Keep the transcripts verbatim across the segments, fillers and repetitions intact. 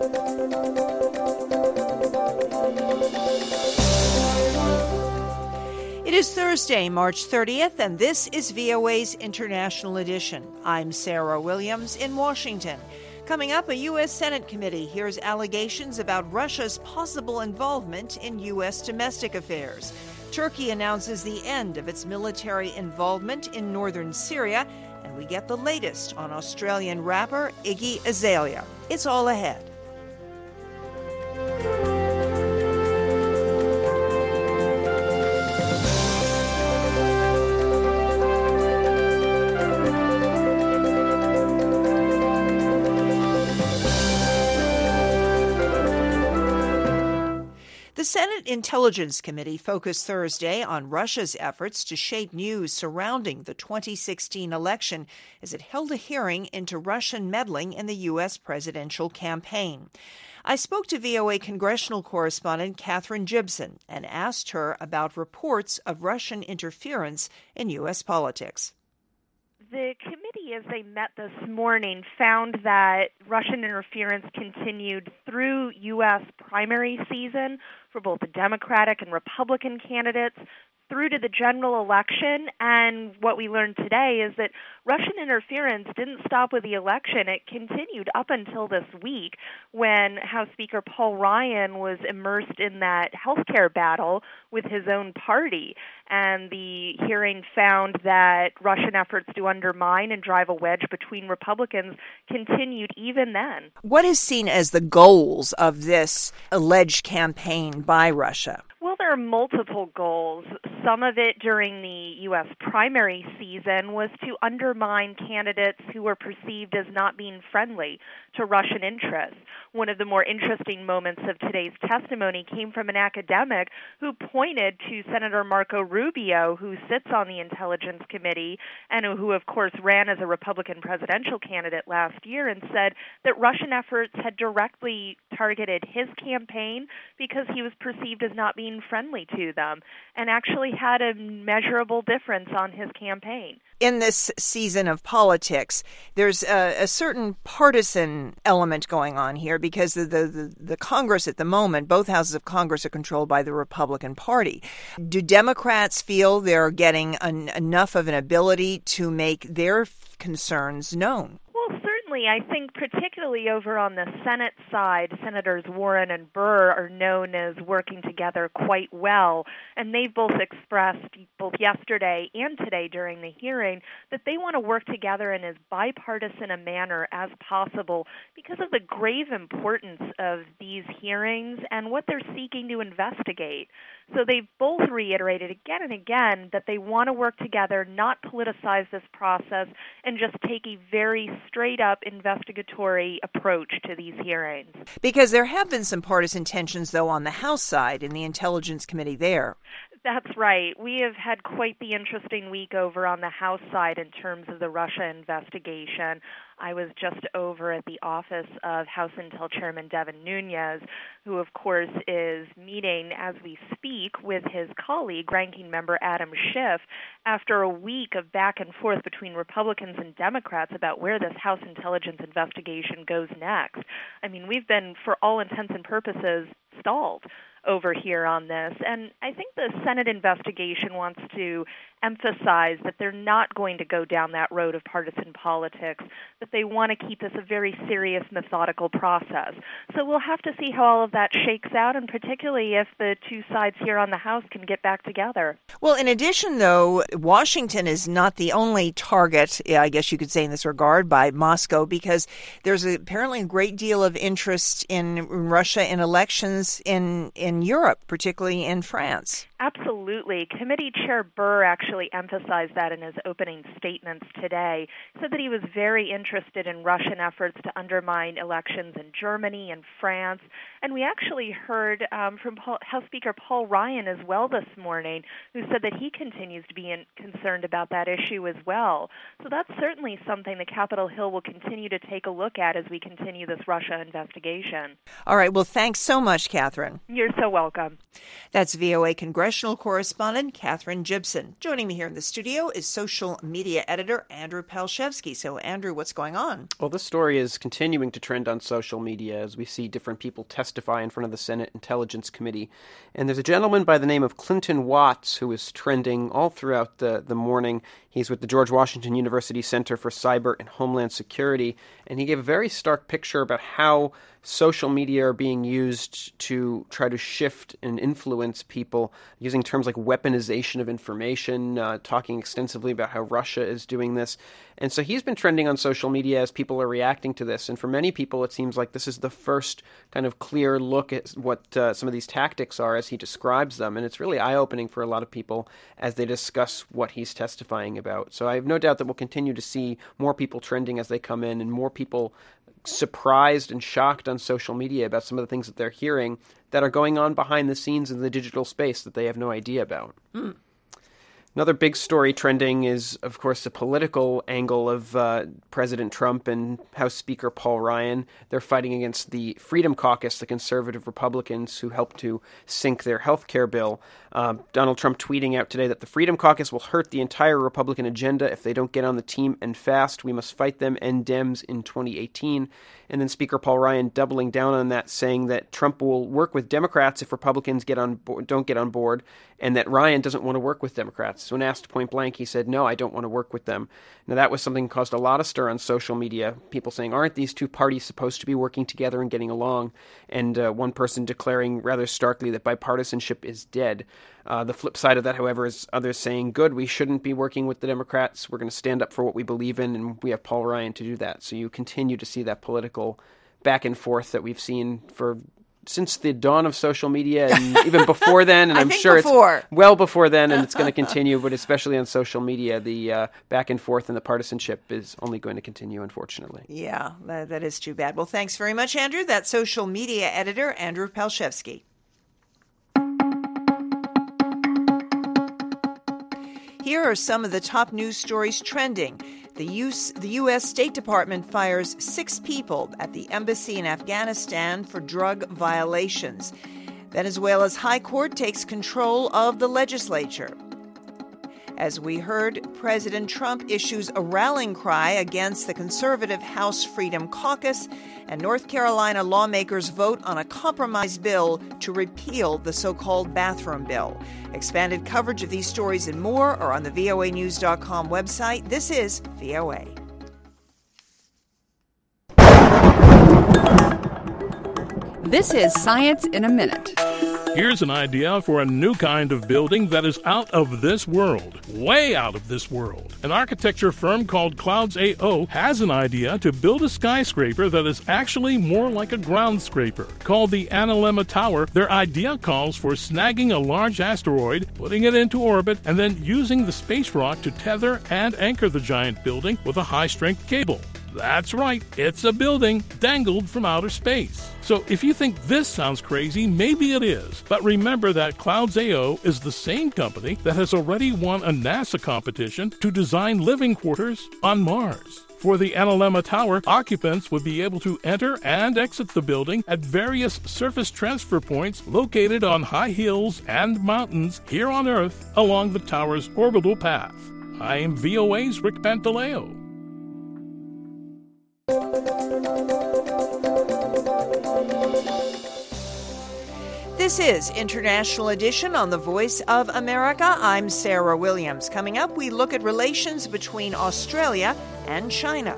It is Thursday, March thirtieth, and this is V O A's International Edition. I'm Sarah Williams in Washington. Coming up, a U S Senate committee hears allegations about Russia's possible involvement in U S domestic affairs. Turkey announces the end of its military involvement in northern Syria, and we get the latest on Australian rapper Iggy Azalea. It's all ahead. The Senate Intelligence Committee focused Thursday on Russia's efforts to shape news surrounding the twenty sixteen election as it held a hearing into Russian meddling in the U S presidential campaign. I spoke to V O A congressional correspondent Katherine Gibson and asked her about reports of Russian interference in U S politics. The committee, as they met this morning, found that Russian interference continued through U S primary season for both the Democratic and Republican candidates through to the general election. And what we learned today is that Russian interference didn't stop with the election. It continued up until this week when House Speaker Paul Ryan was immersed in that healthcare battle with his own party. And the hearing found that Russian efforts to undermine and drive a wedge between Republicans continued even then. What is seen as the goals of this alleged campaign by Russia? Well, there are multiple goals. Some of it during the U S primary season was to undermine candidates who were perceived as not being friendly to Russian interests. One of the more interesting moments of today's testimony came from an academic who pointed to Senator Marco Rubio, who sits on the Intelligence Committee and who, of course, ran as a Republican presidential candidate last year, and said that Russian efforts had directly targeted his campaign because he was perceived as not being friendly to them, and actually had a measurable difference on his campaign. In this season of politics, there's a, a certain partisan element going on here because the, the, the Congress at the moment, both houses of Congress are controlled by the Republican Party. Do Democrats feel they're getting an, enough of an ability to make their concerns known? I think particularly over on the Senate side, Senators Warren and Burr are known as working together quite well, and they've both expressed, both yesterday and today during the hearing, that they want to work together in as bipartisan a manner as possible because of the grave importance of these hearings and what they're seeking to investigate. So they've both reiterated again and again that they want to work together, not politicize this process, and just take a very straight-up investigatory approach to these hearings. Because there have been some partisan tensions, though, on the House side in the Intelligence Committee there. That's right. We have had quite the interesting week over on the House side in terms of the Russia investigation. I was just over at the office of House Intel Chairman Devin Nunes, who, of course, is meeting as we speak with his colleague, Ranking Member Adam Schiff, after a week of back and forth between Republicans and Democrats about where this House intelligence investigation goes next. I mean, we've been, for all intents and purposes, stalled over here on this. And I think the Senate investigation wants to emphasize that they're not going to go down that road of partisan politics, that they want to keep this a very serious, methodical process. So we'll have to see how all of that shakes out, and particularly if the two sides here on the House can get back together. Well, in addition, though, Washington is not the only target, I guess you could say in this regard, by Moscow, because there's a, apparently a great deal of interest in Russia in elections in, in Europe, particularly in France. Absolutely. Committee Chair Burr actually emphasized that in his opening statements today. He said that he was very interested in Russian efforts to undermine elections in Germany and France. And we actually heard um, from Paul, House Speaker Paul Ryan as well this morning, who said that he continues to be in, concerned about that issue as well. So that's certainly something that Capitol Hill will continue to take a look at as we continue this Russia investigation. All right. Well, thanks so much, Katherine. You're so welcome. That's V O A Congressional congressional correspondent Catherine Gibson. Joining me here in the studio is social media editor Andrew Palshevsky. So, Andrew, what's going on? Well, this story is continuing to trend on social media as we see different people testify in front of the Senate Intelligence Committee. And there's a gentleman by the name of Clinton Watts who is trending all throughout the, the morning. He's with the George Washington University Center for Cyber and Homeland Security, and he gave a very stark picture about how social media are being used to try to shift and influence people, using terms like weaponization of information, uh, talking extensively about how Russia is doing this. And so he's been trending on social media as people are reacting to this. And for many people, it seems like this is the first kind of clear look at what uh, some of these tactics are as he describes them. And it's really eye-opening for a lot of people as they discuss what he's testifying about. So I have no doubt that we'll continue to see more people trending as they come in and more people surprised and shocked on social media about some of the things that they're hearing that are going on behind the scenes in the digital space that they have no idea about. Mm. Another big story trending is, of course, the political angle of uh, President Trump and House Speaker Paul Ryan. They're fighting against the Freedom Caucus, the conservative Republicans who helped to sink their health care bill. Uh, Donald Trump tweeting out today that the Freedom Caucus will hurt the entire Republican agenda if they don't get on the team and fast. We must fight them and Dems in twenty eighteen. And then Speaker Paul Ryan doubling down on that, saying that Trump will work with Democrats if Republicans get on bo- don't get on board, and that Ryan doesn't want to work with Democrats. So when asked point blank, he said, no, I don't want to work with them. Now, that was something that caused a lot of stir on social media, people saying, aren't these two parties supposed to be working together and getting along? And uh, one person declaring rather starkly that bipartisanship is dead. Uh, the flip side of that, however, is others saying, good, we shouldn't be working with the Democrats. We're going to stand up for what we believe in, and we have Paul Ryan to do that. So you continue to see that political back and forth that we've seen for since the dawn of social media and even before then, and I'm sure before. it's well before then, and it's going to continue, but especially on social media, the uh, back and forth and the partisanship is only going to continue, unfortunately. Yeah, that, that is too bad. Well, thanks very much, Andrew. That's social media editor Andrew Palshevsky. Here are some of the top news stories trending. The U S, the U S State Department fires six people at the embassy in Afghanistan for drug violations. Venezuela's High Court takes control of the legislature. As we heard, President Trump issues a rallying cry against the conservative House Freedom Caucus, and North Carolina lawmakers vote on a compromise bill to repeal the so-called bathroom bill. Expanded coverage of these stories and more are on the V O A news dot com website. This is V O A. This is Science in a Minute. Here's an idea for a new kind of building that is out of this world, way out of this world. An architecture firm called Clouds A O has an idea to build a skyscraper that is actually more like a ground scraper. Called the Analemma Tower, their idea calls for snagging a large asteroid, putting it into orbit, and then using the space rock to tether and anchor the giant building with a high-strength cable. That's right, it's a building dangled from outer space. So if you think this sounds crazy, maybe it is. But remember that Clouds A O is the same company that has already won a NASA competition to design living quarters on Mars. For the Analemma Tower, occupants would be able to enter and exit the building at various surface transfer points located on high hills and mountains here on Earth along the tower's orbital path. I am V O A's Rick Pantaleo. This is International Edition on the Voice of America. I'm Sarah Williams. Coming up, we look at relations between Australia and China.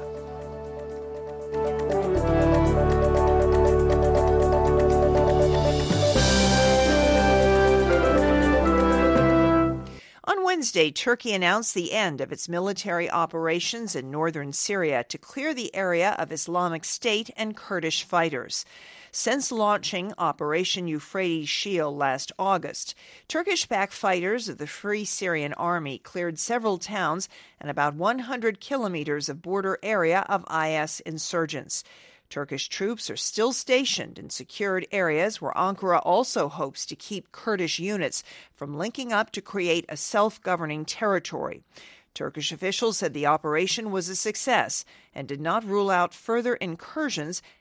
On Wednesday, Turkey announced the end of its military operations in northern Syria to clear the area of Islamic State and Kurdish fighters. Since launching Operation Euphrates Shield last August, Turkish-backed fighters of the Free Syrian Army cleared several towns and about one hundred kilometers of border area of I S insurgents. Turkish troops are still stationed in secured areas where Ankara also hopes to keep Kurdish units from linking up to create a self-governing territory. Turkish officials said the operation was a success and did not rule out further incursions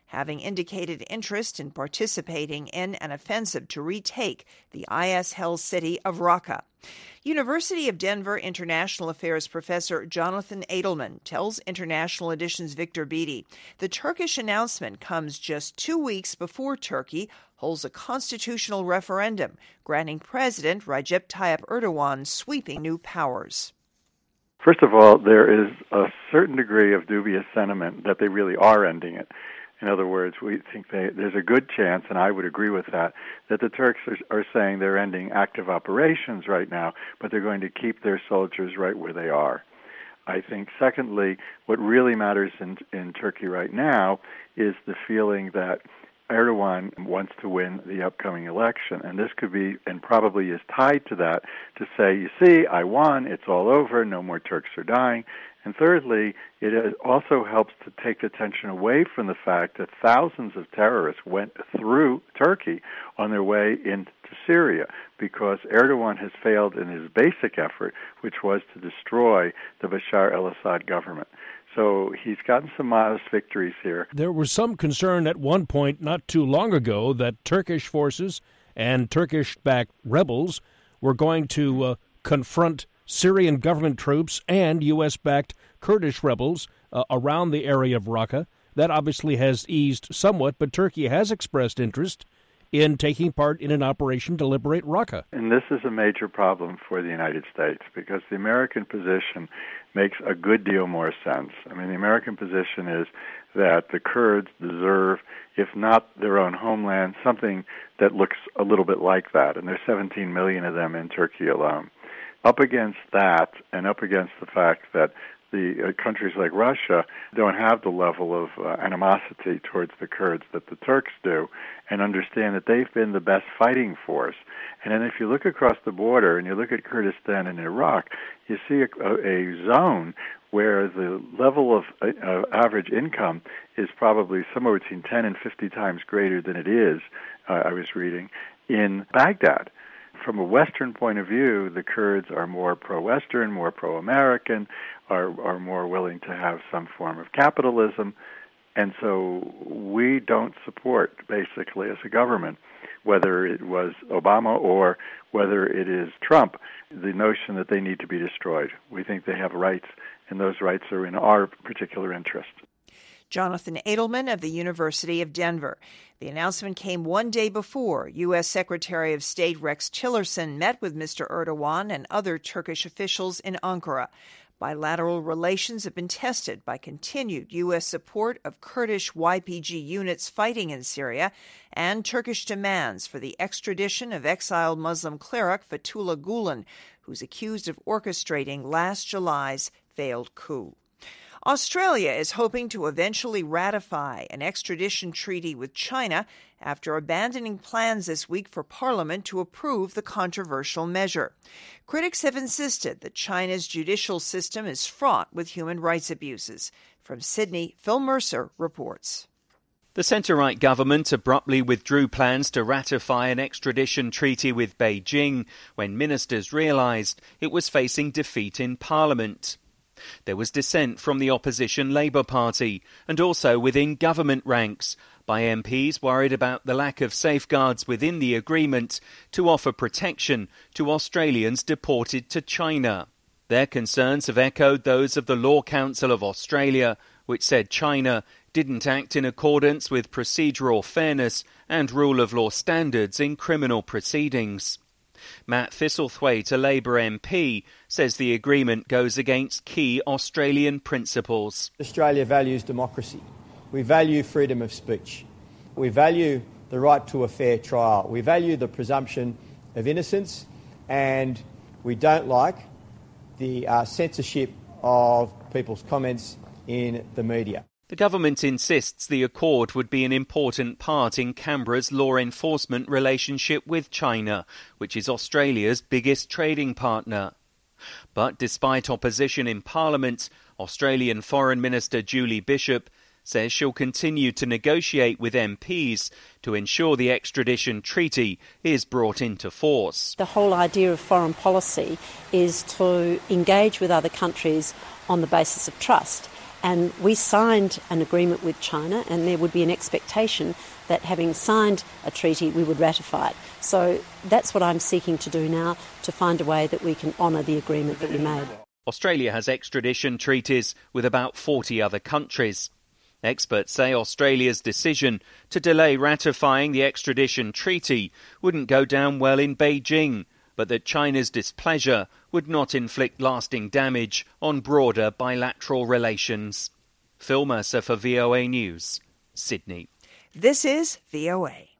having indicated interest in participating in an offensive to retake the I S-held city of Raqqa. University of Denver International Affairs professor Jonathan Edelman tells International Edition's Victor Beattie the Turkish announcement comes just two weeks before Turkey holds a constitutional referendum granting President Recep Tayyip Erdogan sweeping new powers. First of all, there is a certain degree of dubious sentiment that they really are ending it. In other words, we think they, there's a good chance, and I would agree with that, that the Turks are, are saying they're ending active operations right now, but they're going to keep their soldiers right where they are. I think, secondly, what really matters in, in Turkey right now is the feeling that Erdogan wants to win the upcoming election, and this could be, and probably is tied to that, to say, you see, I won, it's all over, no more Turks are dying. And thirdly, it also helps to take attention away from the fact that thousands of terrorists went through Turkey on their way into Syria because Erdogan has failed in his basic effort, which was to destroy the Bashar al-Assad government. So he's gotten some modest victories here. There was some concern at one point not too long ago that Turkish forces and Turkish-backed rebels were going to uh, confront Syrian government troops and U S-backed Kurdish rebels uh, around the area of Raqqa. That obviously has eased somewhat, but Turkey has expressed interest in taking part in an operation to liberate Raqqa. And this is a major problem for the United States because the American position makes a good deal more sense. I mean, the American position is that the Kurds deserve, if not their own homeland, something that looks a little bit like that. And there's seventeen million of them in Turkey alone. Up against that, and up against the fact that the uh, countries like Russia don't have the level of uh, animosity towards the Kurds that the Turks do, and understand that they've been the best fighting force. And then if you look across the border and you look at Kurdistan and Iraq, you see a, a, a zone where the level of uh, average income is probably somewhere between ten and fifty times greater than it is, uh, I was reading, in Baghdad. From a Western point of view, the Kurds are more pro-Western, more pro-American, are, are more willing to have some form of capitalism. And so we don't support, basically, as a government, whether it was Obama or whether it is Trump, the notion that they need to be destroyed. We think they have rights, and those rights are in our particular interest. Jonathan Edelman of the University of Denver. The announcement came one day before U S Secretary of State Rex Tillerson met with Mister Erdogan and other Turkish officials in Ankara. Bilateral relations have been tested by continued U S support of Kurdish Y P G units fighting in Syria and Turkish demands for the extradition of exiled Muslim cleric Fethullah Gulen, who's accused of orchestrating last July's failed coup. Australia is hoping to eventually ratify an extradition treaty with China after abandoning plans this week for Parliament to approve the controversial measure. Critics have insisted that China's judicial system is fraught with human rights abuses. From Sydney, Phil Mercer reports. The centre-right government abruptly withdrew plans to ratify an extradition treaty with Beijing when ministers realised it was facing defeat in Parliament. There was dissent from the opposition Labour Party and also within government ranks by M Ps worried about the lack of safeguards within the agreement to offer protection to Australians deported to China. Their concerns have echoed those of the Law Council of Australia, which said China didn't act in accordance with procedural fairness and rule of law standards in criminal proceedings. Matt Thistlethwaite, a Labour M P, says the agreement goes against key Australian principles. Australia values democracy. We value freedom of speech. We value the right to a fair trial. We value the presumption of innocence, and we don't like the uh, censorship of people's comments in the media. The government insists the accord would be an important part in Canberra's law enforcement relationship with China, which is Australia's biggest trading partner. But despite opposition in Parliament, Australian Foreign Minister Julie Bishop says she'll continue to negotiate with M Ps to ensure the extradition treaty is brought into force. The whole idea of foreign policy is to engage with other countries on the basis of trust. And we signed an agreement with China, and there would be an expectation that having signed a treaty, we would ratify it. So that's what I'm seeking to do now, to find a way that we can honour the agreement that we made. Australia has extradition treaties with about forty other countries. Experts say Australia's decision to delay ratifying the extradition treaty wouldn't go down well in Beijing, but that China's displeasure would not inflict lasting damage on broader bilateral relations. Phil Mercer for V O A News, Sydney. This is V O A.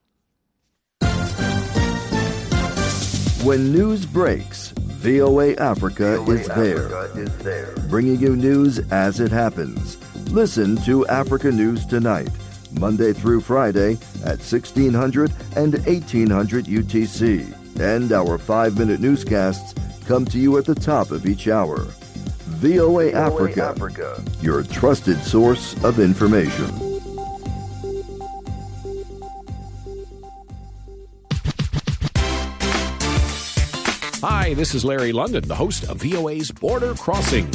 When news breaks, V O A Africa, V O A is, Africa there, is there, bringing you news as it happens. Listen to Africa News Tonight, Monday through Friday at sixteen hundred and eighteen hundred U T C. And our five-minute newscasts come to you at the top of each hour. V O A, V O A Africa, Africa, your trusted source of information. Hi, this is Larry London, the host of V O A's Border Crossings.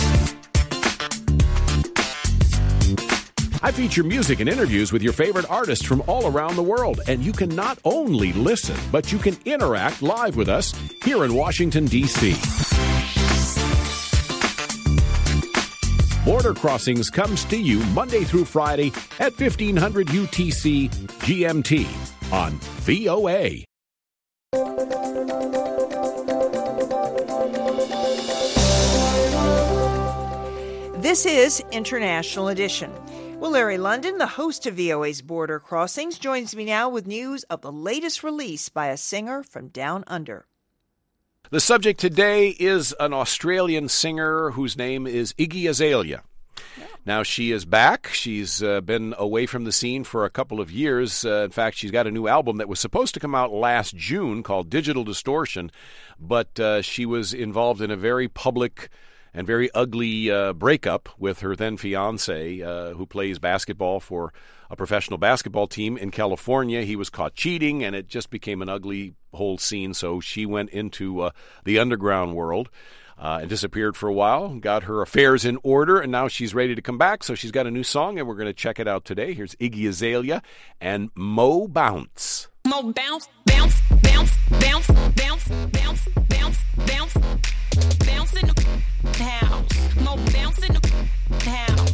I feature music and interviews with your favorite artists from all around the world, and you can not only listen, but you can interact live with us here in Washington, D C Border Crossings comes to you Monday through Friday at fifteen hundred U T C G M T on V O A. This is International Edition. Well, Larry London, the host of V O A's Border Crossings, joins me now with news of the latest release by a singer from Down Under. The subject today is an Australian singer whose name is Iggy Azalea. Yeah. Now, she is back. She's uh, been away from the scene for a couple of years. Uh, in fact, she's got a new album that was supposed to come out last June called Digital Distortion, but uh, she was involved in a very public and very ugly uh, breakup with her then fiance, uh, who plays basketball for a professional basketball team in California. He was caught cheating, and it just became an ugly whole scene. So she went into uh, the underground world uh, and disappeared for a while, got her affairs in order, and now she's ready to come back. So she's got a new song, and we're going to check it out today. Here's Iggy Azalea and Mo Bounce. Mo bounce, bounce, bounce, bounce, bounce, bounce, bounce, bounce, bounce in the house. Mo bounce in the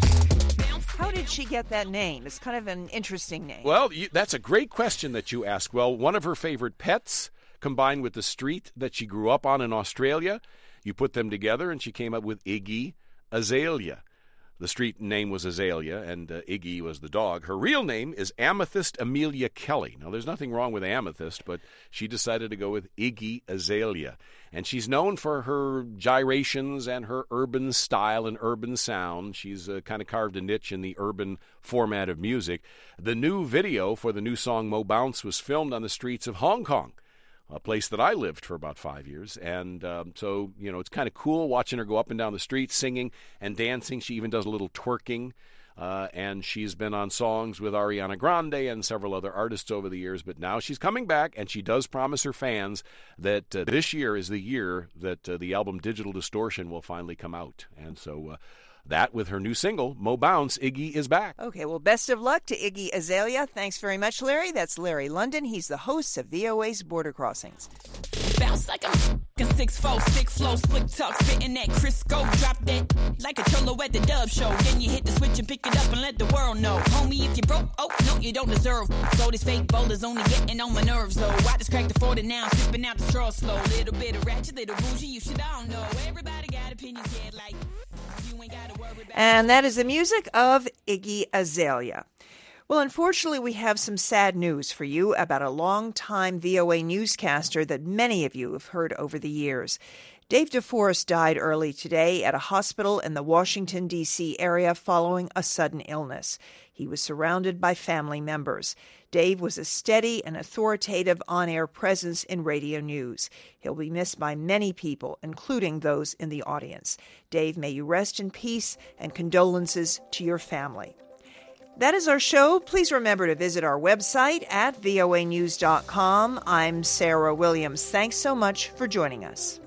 house. How did she get that name? It's kind of an interesting name. Well, you, that's a great question that you ask. Well, one of her favorite pets, combined with the street that she grew up on in Australia, you put them together, and she came up with Iggy Azalea. The street name was Azalea, and uh, Iggy was the dog. Her real name is Amethyst Amelia Kelly. Now, there's nothing wrong with Amethyst, but she decided to go with Iggy Azalea. And she's known for her gyrations and her urban style and urban sound. She's uh, kind of carved a niche in the urban format of music. The new video for the new song Mo Bounce was filmed on the streets of Hong Kong, a place that I lived for about five years. And um, so, you know, it's kind of cool watching her go up and down the street singing and dancing. She even does a little twerking. Uh, and she's been on songs with Ariana Grande and several other artists over the years. But now she's coming back, and she does promise her fans that uh, this year is the year that uh, the album Digital Distortion will finally come out. And so uh, that, with her new single, Mo Bounce, Iggy is back. Okay, well, best of luck to Iggy Azalea. Thanks very much, Larry. That's Larry London. He's the host of V O A's Border Crossings. Bounce like a six four, six flow, slick talk, spitting that Crisco. Drop that like a cholo at the dub show. Then you hit the switch and pick it up and let the world know. Homie, if you broke, oh, no, you don't deserve. So this fake bowler's only getting on my nerves, though. I just cracked the forty now, sipping out the straw slow. Little bit of ratchet, little bougie, you should all know. Everybody got opinions, yeah, like you ain't gotta worry about. And that is the music of Iggy Azalea. Well, unfortunately, we have some sad news for you about a longtime V O A newscaster that many of you have heard over the years. Dave DeForest died early today at a hospital in the Washington, D C area following a sudden illness. He was surrounded by family members. Dave was a steady and authoritative on-air presence in radio news. He'll be missed by many people, including those in the audience. Dave, may you rest in peace, and condolences to your family. That is our show. Please remember to visit our website at V O A news dot com. I'm Sarah Williams. Thanks so much for joining us.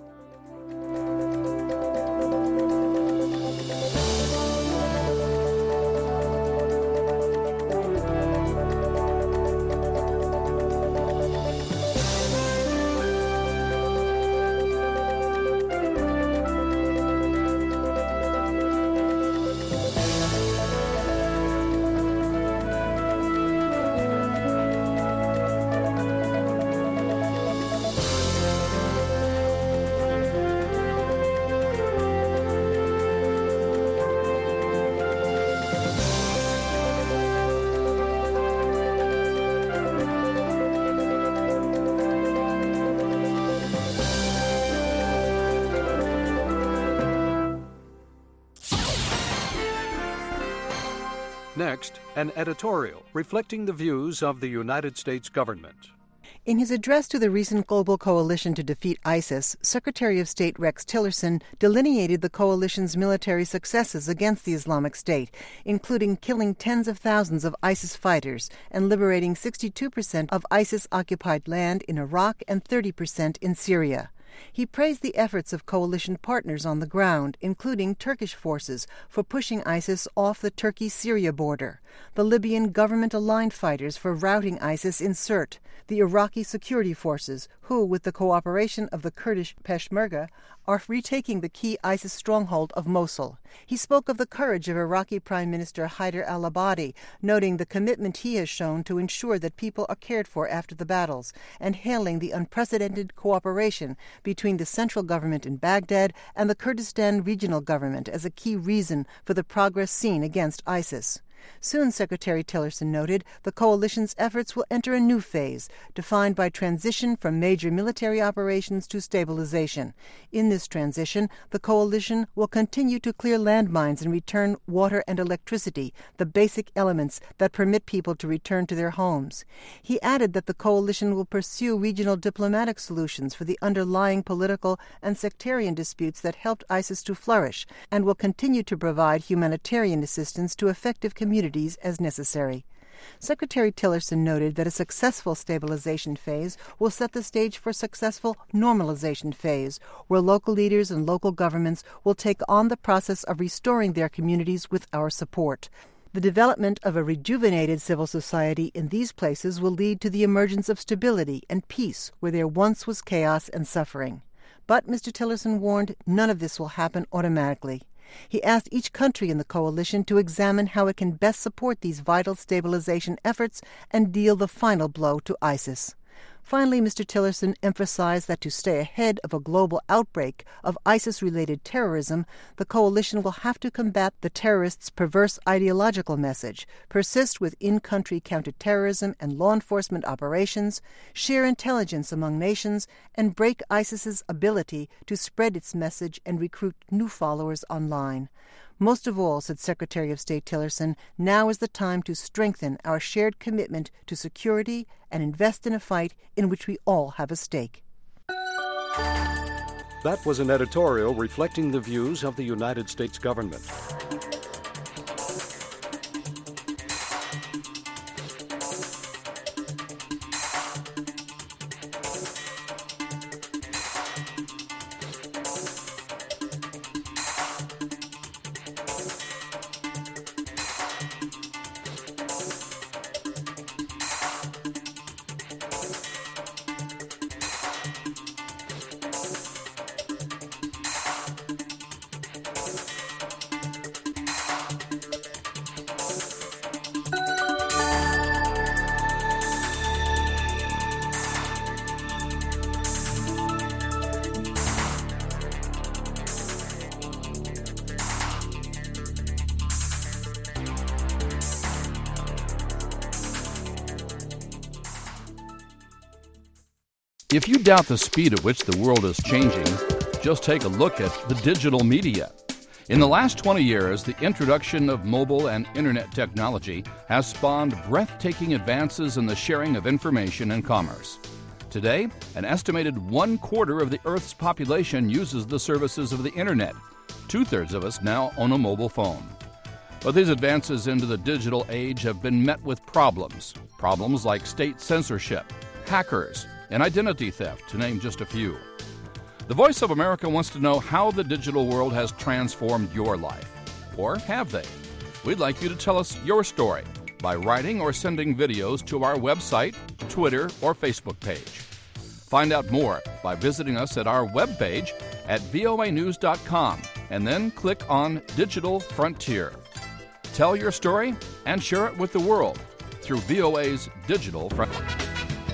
Next, an editorial reflecting the views of the United States government. In his address to the recent Global Coalition to Defeat ISIS, Secretary of State Rex Tillerson delineated the coalition's military successes against the Islamic State, including killing tens of thousands of ISIS fighters and liberating sixty-two percent of ISIS-occupied land in Iraq and thirty percent in Syria. He praised the efforts of coalition partners on the ground, including Turkish forces, for pushing ISIS off the Turkey-Syria border, the Libyan government-aligned fighters for routing ISIS in Sirte, the Iraqi security forces, who, with the cooperation of the Kurdish Peshmerga, are retaking the key ISIS stronghold of Mosul. He spoke of the courage of Iraqi Prime Minister Haider al-Abadi, noting the commitment he has shown to ensure that people are cared for after the battles, and hailing the unprecedented cooperation between the central government in Baghdad and the Kurdistan regional government as a key reason for the progress seen against ISIS. Soon, Secretary Tillerson noted, the coalition's efforts will enter a new phase, defined by transition from major military operations to stabilization. In this transition, the coalition will continue to clear landmines and return water and electricity, the basic elements that permit people to return to their homes. He added that the coalition will pursue regional diplomatic solutions for the underlying political and sectarian disputes that helped ISIS to flourish, and will continue to provide humanitarian assistance to effective communities communities as necessary. Secretary Tillerson noted that a successful stabilization phase will set the stage for a successful normalization phase, where local leaders and local governments will take on the process of restoring their communities with our support. The development of a rejuvenated civil society in these places will lead to the emergence of stability and peace where there once was chaos and suffering. But, Mister Tillerson warned, none of this will happen automatically. He asked each country in the coalition to examine how it can best support these vital stabilization efforts and deal the final blow to ISIS. Finally, Mister Tillerson emphasized that to stay ahead of a global outbreak of ISIS-related terrorism, the coalition will have to combat the terrorists' perverse ideological message, persist with in-country counterterrorism and law enforcement operations, share intelligence among nations, and break ISIS's ability to spread its message and recruit new followers online. Most of all, said Secretary of State Tillerson, now is the time to strengthen our shared commitment to security and invest in a fight in which we all have a stake. That was an editorial reflecting the views of the United States government. If you doubt the speed at which the world is changing, just take a look at the digital media. In the last twenty years, the introduction of mobile and internet technology has spawned breathtaking advances in the sharing of information and commerce. Today, an estimated one quarter of the Earth's population uses the services of the internet. Two-thirds of us now own a mobile phone. But these advances into the digital age have been met with problems. Problems like state censorship, hackers, and identity theft, to name just a few. The Voice of America wants to know how the digital world has transformed your life. Or have they? We'd like you to tell us your story by writing or sending videos to our website, Twitter, or Facebook page. Find out more by visiting us at our webpage at V O A news dot com and then click on Digital Frontier. Tell your story and share it with the world through V O A's Digital Frontier.